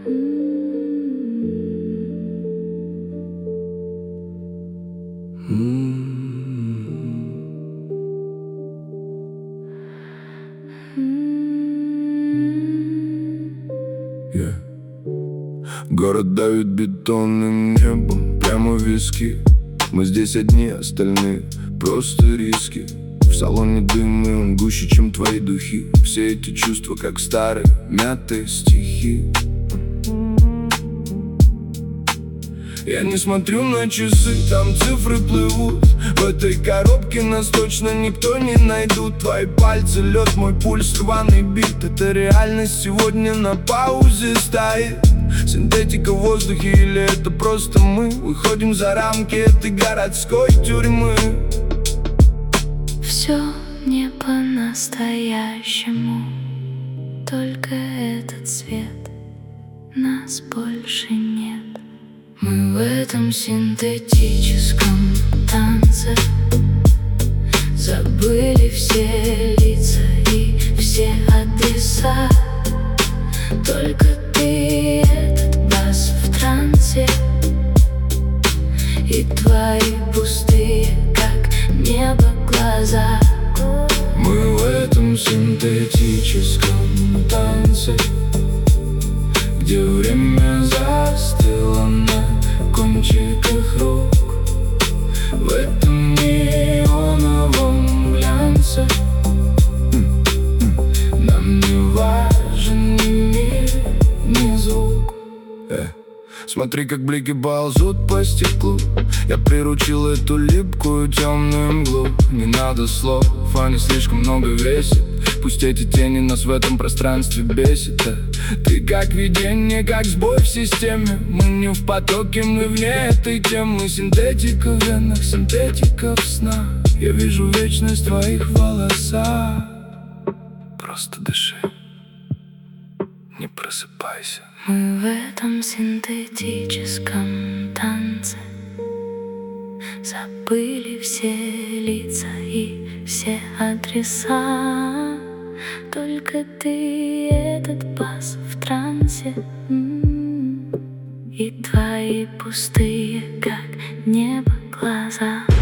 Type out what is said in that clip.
Город давит бетонным небом прямо в виски. Мы здесь одни, остальные просто риски. В салоне дым, и он гуще, чем твои духи. Все эти чувства, как старые мятые стихи. Я не смотрю на часы, там цифры плывут. В этой коробке нас точно никто не найдут. Твои пальцы, лед, мой пульс, рваный бит. Это реальность сегодня на паузе стоит. Синтетика в воздухе или это просто мы выходим за рамки этой городской тюрьмы. Все не по-настоящему, только этот свет, нас больше нет. Мы в этом синтетическом танце забыли все лица и все адреса. Только ты, этот бас в трансе, и твои пустые, как небо, глаза. Мы в этом синтетическом танце, где время застыло на кончиках рук. В этом неоновом глянце нам не важен ни мир, ни звук. Смотри, как блики ползут по стеклу. Я приручил эту липкую темную мглу. Не надо слов, они слишком много весят. Пусть эти тени нас в этом пространстве бесит. Ты как видение, как сбой в системе. Мы не в потоке, мы вне этой темы. Синтетика в венах, синтетика в снах. Я вижу вечность в твоих волосах. Просто дыши, не просыпайся. Мы в этом синтетическом танце забыли все лица и все адреса. Только ты, этот бас в трансе, и твои пустые, как небо, глаза.